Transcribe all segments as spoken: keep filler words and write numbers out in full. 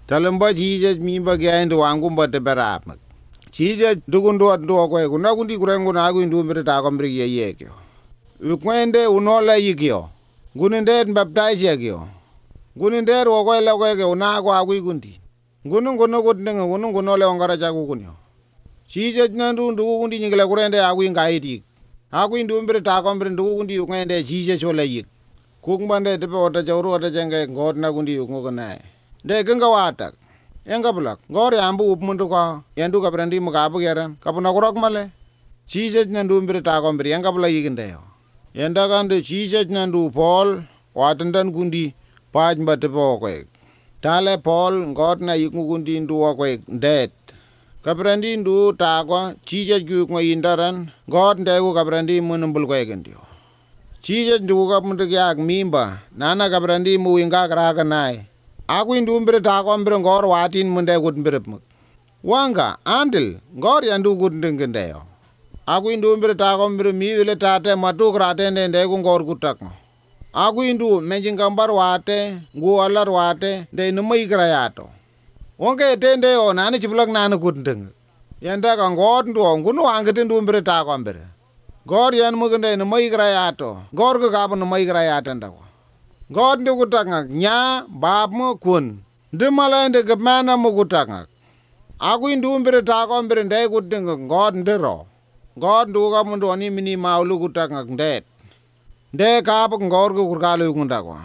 Talemba Jesus mimba gendo wangu mbate berap. Jesus dugundo ndo ko kuna kundi kurengo na agu ndu mbere ta kombre ye yekyo. Ukwende unola yikyo. Guninde baptize yekyo. Guninde ro ko le ko ke una ko agu gundi. Gunu gono godne gunu gono le ongara jagu kunyo. Jesus nandu ndu kundi nyingla kurende agu ngaiti. Agu ndu mbere ta kombre ndu kundi ukwende Jesus chola yik. Kukumbande tepe wata jawru wata jenge god na kundi uko nae. De genga watak. Enga bulak. Gori ambu upmundu ko. Yandu ka brandi mukabu geran. Kapuna kurok male. Jesus nandu mbere ta kombre enga bulak yikindeyo. Yanda kandu Jesus nandu Paul watandan kundi paj mbate po kwek. Tale Paul god na yiku kundi ndu kwek dead. Kabrandi ndu takwa Jesus gu kwa yindaran god ndegu kabrandi munumbul kwek ndio. Jesus ndu kapundu kyak mimba nana kabrandi mu winga kraka nae. Aku indu mbere ta kombre ngor watin munde gut mbere muk. Wanga andil ngor yandu gut ndengendeyo. Aku indu mbere ta kombre mi wile tate matu krate ndende ku ngor gutak. Aku indu menjingambar wate ngu alar wate de numai krayato. Wonke tende o nani chiplak nana gut ndeng. Yanda ka ngor ndu ngunu wangete ndu mbere ta kombre. Ngor yan mugende numai krayato. Ngor ku kapu numai krayato ndako. God ndu kutangak nya bab mo kun. Ndu mala ndu gapmana mo kutangak. Aku indu mbere ta kombre ndai kutengak God ndero. God ndu ka mundu ani mini maulu kutangak ndet. Nde kapak ngor ku kurkalu kundakwa.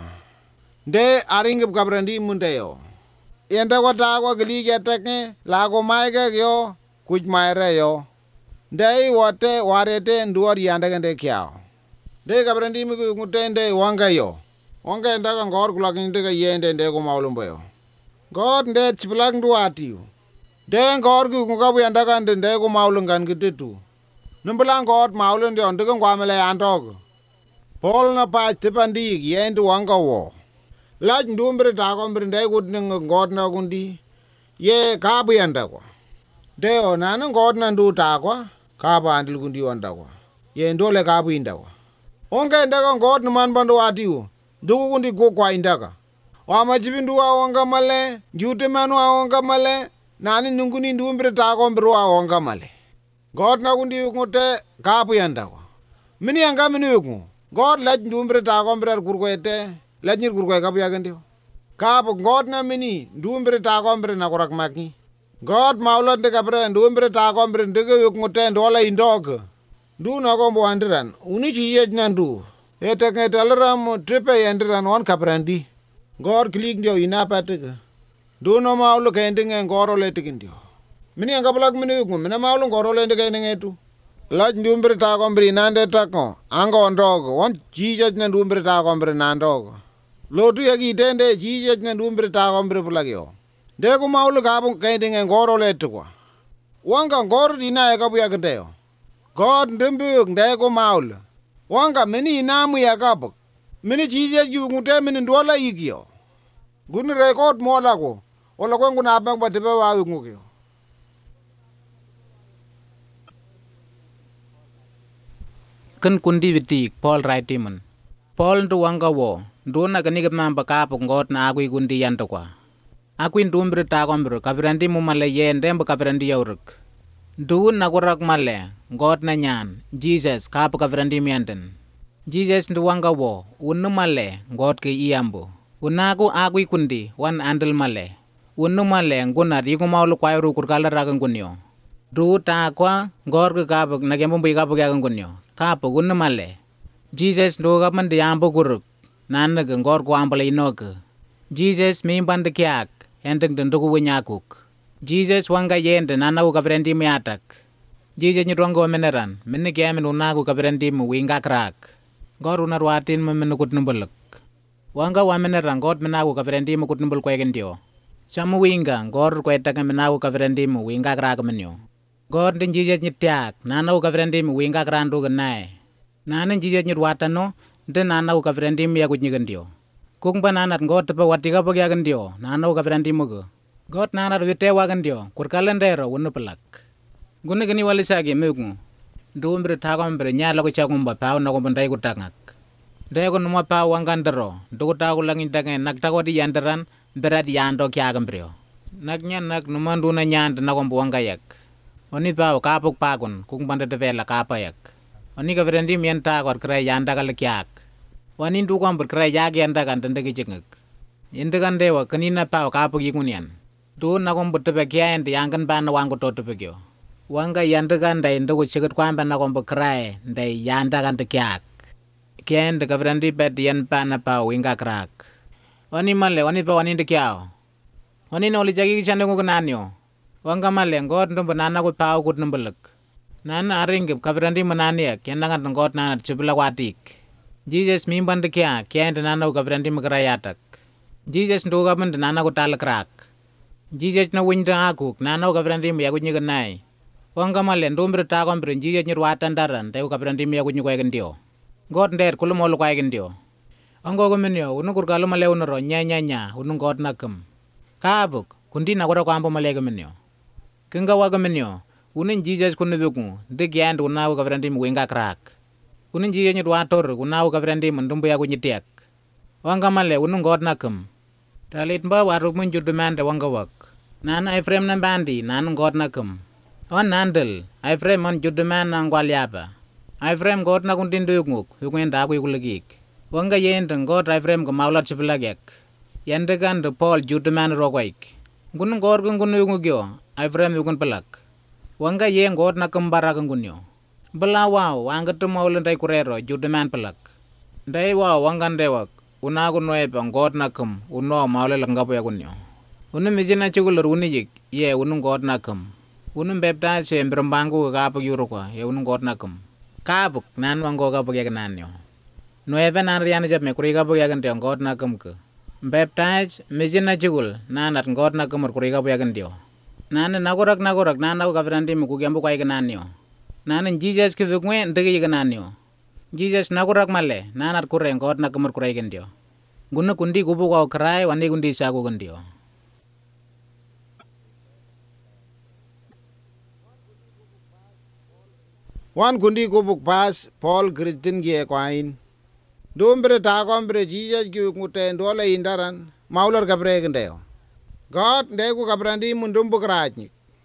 Nde aringip kabrandi mundeyo. Yenda kwa ta kwa gili geteke lago maike yo kuj maire yo. Ndai wate warete nduar yandake nde kyao. Nde kabrandi miku ngutende wanga yo. Wanga ndaka ngor kulakin ndeka yende ndeko maulumbo yo. God nde chiplak ndu atiu. Nde ngor ku kukabu yandaka ndeko maulungan kititu. Numbala God maulun ndio ndeka ngwamele yandok. Paul na pa tipandi yende wanga wo. Laj ndu mbere ta kombre ndai kudninga God na kundi. Ye kabu yandakwa. Deo nana God na ndu takwa. Kaba andil kundi wandakwa. Ye ndole kabu indakwa. Wanga ndaka God numan bandu atiu. Duku kundi go kwa indaka. Wama jibindu wa wanga male. Jute manu wa wanga male. Nani nunguni ndu mbire ta kombre wa wanga male. God na kundi ngote kabu yandakwa. Mini anga mini yuku. God laj ndu mbire ta kombre ar kurkwete. Laj nir kurkwe kabu yagandiyo. Kabu God na mini ndu mbire ta kombre na kurak maki. God maula nde kabre ndu mbire ta kombre ndege yuku ngote ndola indoka. Ndu na kombo andiran. Unichi yej na ndu. Ete ke talaram tripe yandiran on kabrandi. Gor klik ndio inapatika. Ndu no maulu kendinge ngoro letikin ndio. Mini anga balak mini yuku. Mina maulu ngoro letikin ngetu. Laj ndu mbire ta kombre nande tako. Anga ondogo. Wan Jesus na ndu mbire ta kombre nandogo. Lotu yagi itende Jesus na ndu mbire ta kombre pulagyo. Deku maulu kabu kendinge ngoro letikwa. Wanga ngoro dina ekabu yakindeyo. God ndimbu ndeko maulu. Wanga mini inamu ya kapak. Mini Jesus yu ngute mini ndola ikyo. Guni record mola ko. Ola kwa nguna abang batipe wawi ngukyo. Kan kundi vitik Paul Raitiman. Paul ndu wanga wo. Ndu na kanigap mamba kapak ngot na agui kundi yanto kwa. Agui ndu mbire takombiro kabirandi mumale yende mba kabirandi yauruk. Ndu na kurak male. God na nyan, Jesus kapu kavrandi mianten. Jesus ndu wanga wo, unu male, God ke iambo. Unaku agui kundi, wan andel male. Unu male, ngunar, yiku maulu kwa yuru kurkala rakan kunyo. Ndu ta kwa, God ke kapu, nagemumbi kapu kaya kunyo. Kapu, unu male. Jesus ndu kapan di ambo kuruk. Nanaga, God kwa ambala inoke. Jesus mimpande kyak, enteng tenduku winyakuk. Jesus wanga yende, nanaku kavrandi miatak. Jesus nyurongo meneran, minne kaya menunaku kabrandi mu winga krak. God unarwatin mu menukut numbuluk. Wanga wa meneran God menaku kabrandi mu kut numbul kwe gendio. Samu winga God kwetaka menaku kabrandi mu winga krak menyo. God den Jesus nyitiak, nanaku kabrandi mu winga krandu genai. Nanen Jesus nyurwatano, den nanaku kabrandi mu yakut nyigendio. Kung pa nanat God tepa watika pag yagendio, nanaku kabrandi mu go. God nanat wite wagendio, kurkalendero unupelak. Guna gani wali sagi megungu. Ndu mbire takombire nyala ko chagumba pao na ko bandai ko tangak. Dai ko numa pao wangandero. Ndu ko tago langin tangen nak tago di yandaran berat yando kya gambrio. Nak nyan nak numandu na nyan na kombo wangayak. Oni pa kapok pakon kung banda devela kapayak. Oni ka vrendi mienta kor kray yanda kalakyak. Wani ndu kwam berkray yagi yanda kan tende kijengek. Yende kan dewa kanina pa kapok yikunyan. Du na kombo tebekya yende yangan pa na wango to tebekyo. Wanga yanda kan dai ndo kuchikat kwamba na kombo kray dai yanda kan tekyak. Kya yende ka vrendi bet yan pa na pa winga krak. Wani male wani pa wani ndekyao. Wani no li jagi kichande ko nanyo. Wanga male ngot ndo banana ko pao kut nembelek. Nana aringip kavrandi manania kena ngat ngot nana chibla watik. Jesus mimban de kya kya ndo nana ko kavrandi magrayatak. Jesus ndo ga band nana ko tal krak. Jesus na winda aku nana ko kavrandi mi aku nyiganai. Wanga male ndo mbir ta ko mbir Jesus nyirwatan daran te ko kavrandi mi aku nyikoy gendio. Ngot nder kulumol ko ay gendio. Ango ko menyo unu kurgalo male unro nya nya nya unu ngot nakam. Kabuk kundi na kura kwampo malega menyo. Kenga waga menyo unin Jesus kunu beku de gyand unawu kavrandi mwinga krak. Unin Jesus nyi wator unawu kavrandi mndumbu ya kunyitiak. Wanga male unu ngot nakam. Talit mba waruk munjur demande wanga wak. Nana Ephraim na bandi nana ngot nakam. On nandel Ephraim on judeman na ngwalyapa. Ephraim ngot na kundindu yuknguk yukwenda aku yukulagik. Wanga yend ngot Ephraim ko maulat chipilagyak. Yende kan de Paul judeman rogwaik. Gun ngor gun gun yung gyo, Ephraim yung pelak. Wanga ye ngor na kembara kang gunyo. Bela wow, wanga tu maulan dai kurero judeman pelak. Dai wow wangan dewak, una gun noe pang ngor na kem, uno maule langgapo ya gunyo. Unum mijina chugulur unijik, ye unum ngor na kem. Unum bepta se mbrembangu kapag yurukwa, ye unum ngor na kem. Kapag nan wango kapag ya gananyo. Noe pa nan riyan jab me kuri kapag ya gantiyo ngor na kem ke. Baptized mijina chugul nanat ngot na kumur kuriga puya gandio. Nana nagorak nagorak nana ko kavrandi muku gyambu kwai gananyo. Nana Jesus ki vukwe ndegi gananyo. Jesus nagorak male nanat kure ngot na kumur kurai gandio. Guna kundi kubu kwa krai wani kundi saku gandio. Wan kundi kubuk pas Paul Kritin gie kwain. Dombre ta kombre Jesus gi ngute ndole indaran maular kabre gendeo. God ndegu kabrandi mundum bukrajni.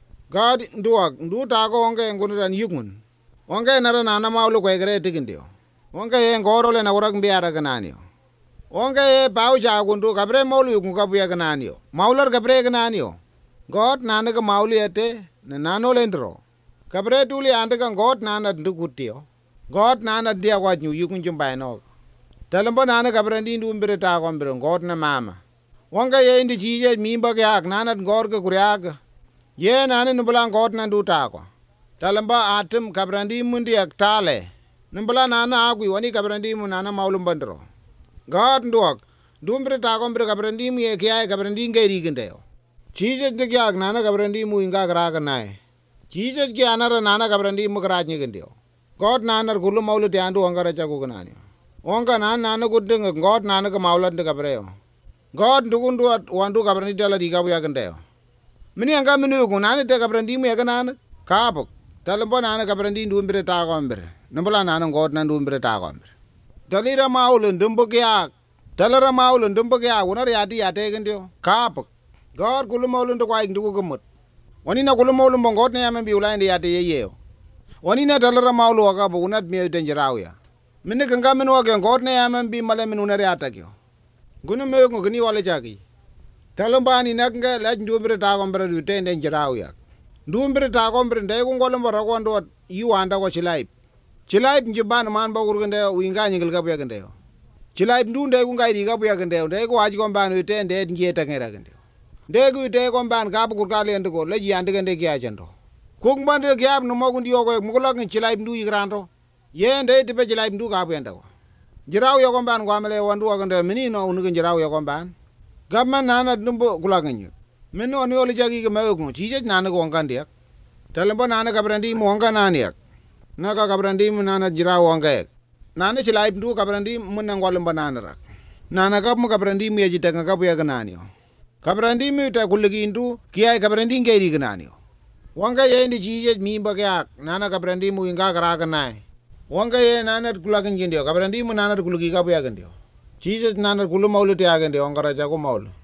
God nduak ndu ta ko onge ngunuran yugun. Onge nara nana maulu ko egre tigindio. Onge ye ngorole na urak mbiara gananio. Onge ye pau ja gundu kabre maulu yugun kabuya gananio. Maular kabre gananio. God nana ka maulu ete na nano lendro. Kabre tuli ande ka God nana ndukutio. God nana dia wajnu yugun jumbai no. Talambo nana kabrandi ndu mbire ta kombre ngot na mama. Wanga ye indi Jesus mimba kyak nana ngor ke kuryak. Ye nana nubula ngot na ndu ta ko. Talamba atem kabrandi mundi ak tale. Nubula nana agui wani kabrandi mu nana maulum bandro. God nduak ndu mbire ta kombre kabrandi mu ye kya kabrandi ngeri gendeo. Jesus de kyak nana kabrandi mu inga krak nae. Jesus ki anara nana kabrandi mu krajni gendeo. God nana gulu maulu tiandu angara chaku gananyo. Onga nan nana kudeng God nana ka maulat de kabreo. God ndukundu wandu kabrandi dala di kabu yakendeo. Mini anga minu ku nana de kabrandi mu yakanana kapok. Talambo nana kabrandi ndu mbire ta kombre. Nambala nana God nan ndu mbire ta kombre. Dalira maulu ndumbu kyak. Dalara maulu ndumbu kyak unar yati yate gendeo. Kapok. God kulu maulu ndu kwa ndu kumut. Wani na kulu maulu mbong God na yamembi ulaindi yate yeyeo. Wani na dalara maulu wakapo unat miyo denjirau ya. Mene ganga menu age ngot ne amam bi male menu nare atakyo. Gunu me ko gni wale jagi. Talamba ni naknga laj ndumbre ta kombre du tende njirau ya. Ndumbre ta kombre ndai ko ngolom bara ko ndo yu anda ko chilaip. Chilaip njiban man ba gur gende winga nyingel ka buya gende. Chilaip ndu ndai ko ngai ri ka buya gende ndai ko aji ko ban u tende ngieta ngera gende. Ndai ko te ko ban ka bu gur ka le ndgo le yande gende kya jando. Kuk bande kya no mo gundi yo ko mugulak chilaip ndu yigrando. Ye ndai tipe jilai mdu ka bwenda ko. Jirau yo komban kwamele wandu wakande mini no unukin jirau yo komban. Gabman nana dumbo kulaganyo. Mino ani oli jagi ke mewe kung chijaj nana ko wangkan diak. Talambo nana kabrandi mo wangkan naniak. Naka kabrandi mo nana jirau wangkayak. Nana jilai mdu kabrandi mo nangwalimba nana rak. Nana kap mo kabrandi mo yajita nga kapu ya kananyo. Kabrandi mo ita kulagi indu kiyay kabrandi ngayri kananyo. Wangka ye indi chijaj mimba kyak nana kabrandi mo inga karakanay. Wanga ye nanat kulakan gendio kabrandi mu nanat kulagi kabu ya gendio. Jesus nanat kulu maulu te agendio angara jago maulu.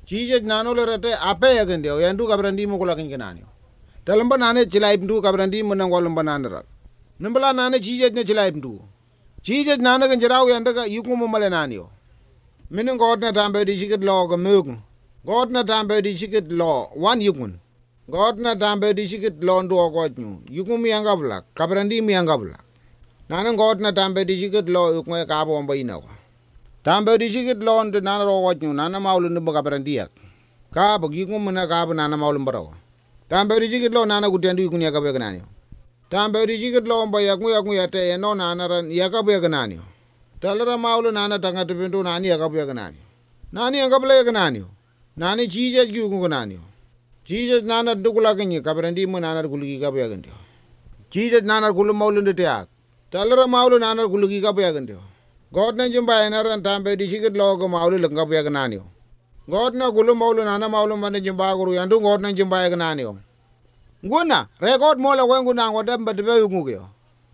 Jesus nano le rate ape ya gendio yandu kabrandi mo kula kin kenani talamba nane chilai ndu kabrandi mo nang walam banandra nembala nane Jesus ne chilai ndu Jesus nane kan jaraw yanda ka yuku mo male nanio minin god na tambe di chiket lo ga mögen god na tambe di chiket lo wan yukun god na tambe di chiket lo ndu ko nyu yuku mi anga bla kabrandi mi anga bla nane god na tambe di chiket lo yuk me ka bo mbayina ko tambe di chiket lo ndu nana ro ko nyu nana mawlu ndu kabrandi yak ka bo yuku mo na ka bo nana mawlu mbaro tambe di chiket lo nana gutendu yukun ya ka be ganani tambe di chiket lo mba yak mu yak mu yate no nana ran ya ka be ganani talara mawlu nana tanga tepintu nani ya ka be ganani nani ya ka be ganani nani Jesus gu gu ganani Jesus nana dukula kenyi kabrandi mo nana gulgi ka be gandio Jesus nana gulu mawlu ndu tiak talara mawlu nana gulgi ka be gandio God na jumba enaran tambe di chiket lo go mawlu lenga be ganani God na gulu mawlu nana mawlu mane jumba guru yandu God na jumba e ganani nguna record mo la wengu na ngoda mbadbe ngugo yo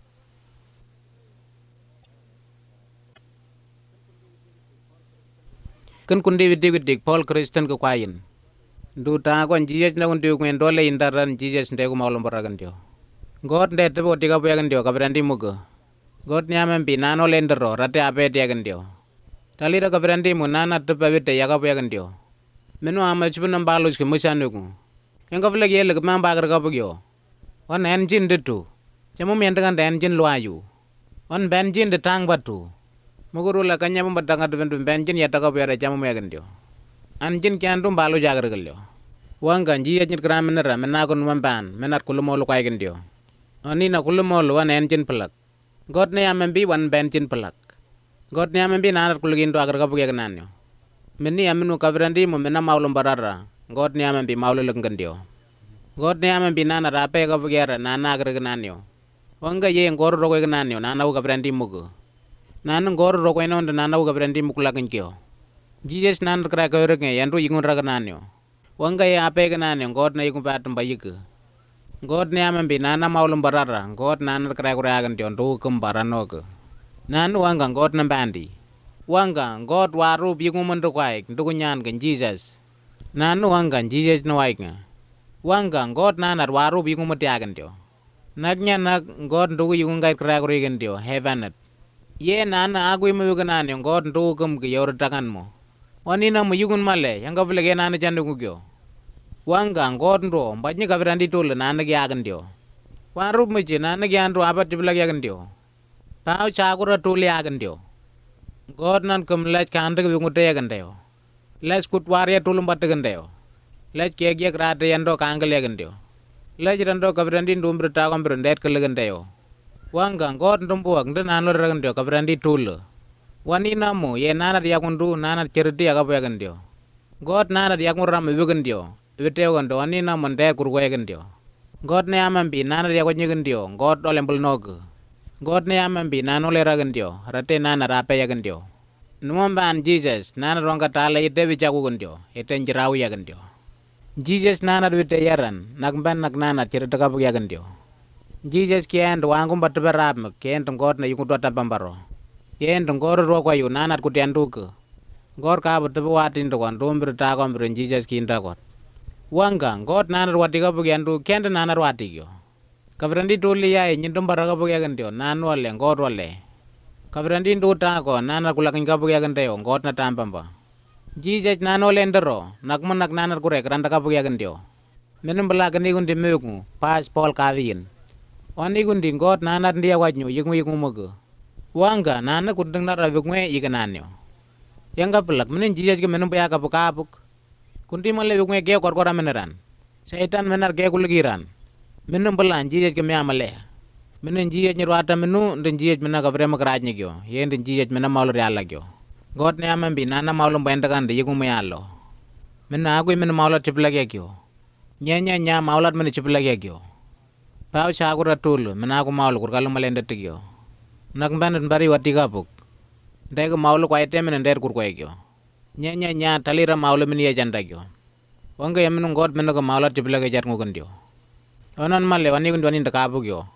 kan kundi widik widik Paul Kristen ke kwain du ta kon Jesus na undi nguen dole indaran Jesus ndego mawlo mbaragan dio God nde tebo tiga puyagan dio kabrandi mugo God nyamem bi nano lendero rate ape tiagan dio talira kabrandi mu nana tepa witte yaga puyagan dio menu ama chibunam balus ke musanugu enga vlek yele ke mamba agar kapugyo on engine de tu jamu mendengan de engine luayu on benjin de tang batu muguru la kanya membatanga de benjin ya taka puyara jamu megan dio engine kyan tum balu jagar galyo wanga ji yajin kram menera menakon mamban menat kulumo lu kaigen dio oni na kulumo lu on engine pelak God ne amembi one benjin pelak God ne amembi nanat kulugin to agar kapugya kananyo meni amenu kabrandi mo mena maulum barara God ni amembi maulu lenggendio God ni amembi nana rape ka bugera nana agar gananyo wanga ye ngor rogo gananyo nana uga brandi mugo nana ngor rogo ino nana uga brandi mukula kenkyo Jesus nana kra ka urenge yandu ingun raga gananyo wanga ye ape gananyo God na ikum patum bayik God ni amembi nana maulum barara God nana kra kra gandio ndu kum barano ke nana wanga God na bandi wanga God waru bingum mundu kwaik ndu kunyan gen Jesus nanu wanga Jesus no waika wanga God nanar waru bingu mutiagan dio nagnya nag God ndugu yung ngai kra kra gen dio heavenet ye nana agui mu yugan an God ndugu kum ge yor takan mo wani na mu yugun male yang gavle ge nana chandu gyo wanga God ndo bajnya gavrandi tul nana ge agan dio waru mu je nana ge andu abat tibla ge agan dio tau chakura tul agan dio God nan kum lech kande ge ngute agan dio les kut waria tulum batagandeo les kegia krate yando kangalegandeo les rando kabrandi ndum berta kam berendet kelegandeo wanga God ndumbuak ndanano ragandeo kabrandi tul wani namu ye nana dia kundu nana cerdi aga pagandeo God nana dia kunram bugandeo witeo gando wani namu nder kurgoyagandeo God ne amambi nana dia konyegandeo God olembul nog God ne amambi nano le ragandeo rate nana rape yagandeo numamban Jesus nana ronga tala ite bicaku gandio ite njerawu ya gandio Jesus nana duite yaran nakban nak nana cerita kapu ya gandio Jesus kian doangum batu berap kian tengkot na yungu dota pambaro kian tengkot ro kwa yu nana kutian duke God ka batu watin to kan rom berta kam beren Jesus kinda kot wanga God nana wati kapu kian du kian nana wati yo kabrandi tuli ya nyindum baraka pu ya gandio nanu ale God wale kabrandi ndu ta ko nana kulakin kapu ya gandeo God na tampamba Jesus nano lendero nakman nak nana kure kranda kapu ya gandeo menum bala kani gundi meku pas Paul kavin wani gundi God nana ndia wajnyo yingu yingu mugo wanga nana kundeng na ravukwe ikananyo yang kapulak menin Jesus ke menum ya kapu kapuk kundi male wukwe ke kor kora meneran setan menar ke kulugiran menum bala Jesus ke me amale menen jiet nyerwata menu den jiet mena ka vrema krajne gyo yen den jiet mena maulu reala gyo God ne amambi nana maulu benda kan de yegu me allo mena agui mena maulu tipla gyo nyanya nya maulat mena tipla gyo pau chagura tul mena aku maulu kurkalu malenda tigyo nak ban bari wati kapuk dego maulu kwa ite mena der kurko gyo nyanya nya talira maulu meni ajanda gyo wanga yamenu God mena ka maulat tipla ge jar ngugan dio onan male wani gun wani ndakapu gyo